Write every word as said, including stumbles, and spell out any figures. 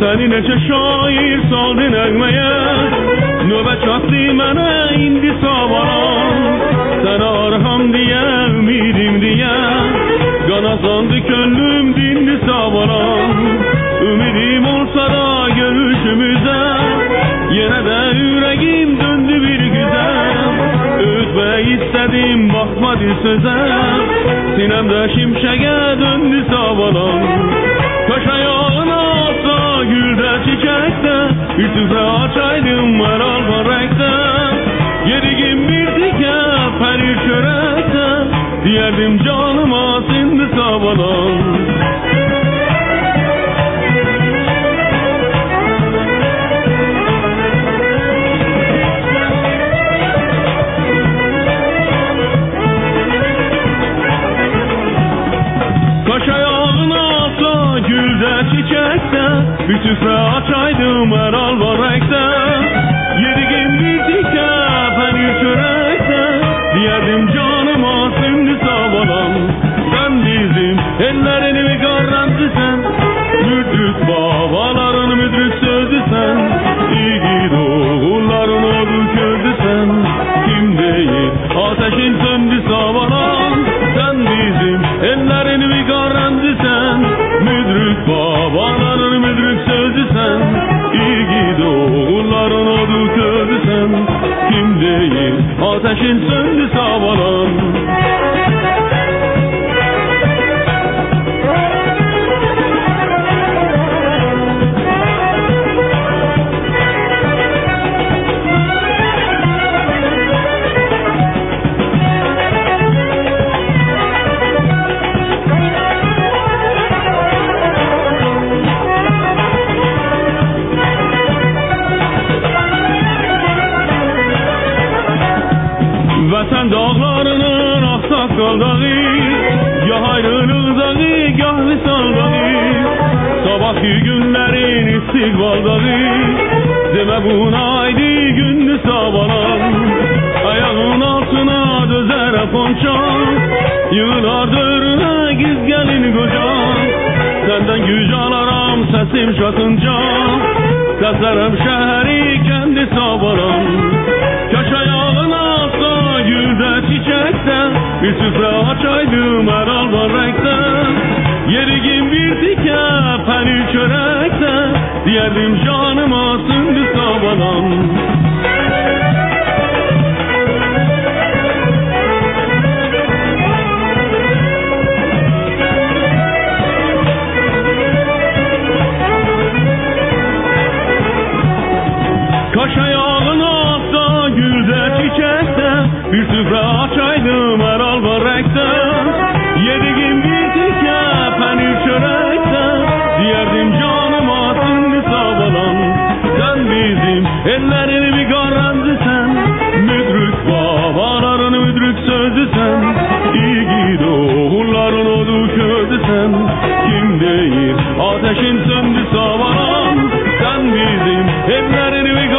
Seni nece şair saldın egmeye, nöbet çaktı mene indi savaran. Sana arham diye, ümidim diye, qanasandı könlüm dindi savaran. Ümidim olsa da görüşümüze, yine de yüreğim döndü bir güzel. Ötme istedim bakmadı söze, sinemde şimşeğe döndü savaran. Kaş ayağına atsa gülde çiçekte, bir tüfe açaydım meral barekte. Yediğim bir dike perir çörekte, diyerdim canıma sindi savalan. Kaş ayağına atsa gülde çiçekte, bir tüfe açaydım meral barekte. Yediğim bir dike perir çörekte, diyerdim canıma şimdi savalan. Sen bizim ellerini mi garanti sen, müdrik babaların müdrik sözü sen. İyi gidi oğulların oldu kördü sen. Kim değil ateşin söndü savalan. Sen bizim ellerini mi garanti sen, müdrik babaların müdrik sözü sen. İyi gidi oğulların oldu kördü sen. Kim değil ateşin söndü savalan. Vətən dağlarının ağsaqqal dağı, gah ayrılıq dağı, gah visal dağı. Sabahki günlərin istiqbal dağı, demə buna aydı gündü savalan. Ayağın altına dözər ponça, yığılar dörünə giz gəlin qoca. Səndən güc alaram səsim çatınca, səslərəm şəhəri kəndi savalan. Kaş ayağına atsa gülde çiçekte, bir süfre açaydım meral barekte. Yediğim bir dike perir çörekte, diyerdim canıma söndü savalan. Kaş ayağına atsa gülde çiçekte, bir süfre açaydım meral barekte. Yediğim bir dike perir çörekte, diyerdim canıma şimdi savalan. Sen bizim ellerini bir garanti sen, müdrik babaların müdrik sözü sen. İyi gidi oğulların odu kördü sen. Kim değil ateşin söndü savalan. Sen bizim ellerini bir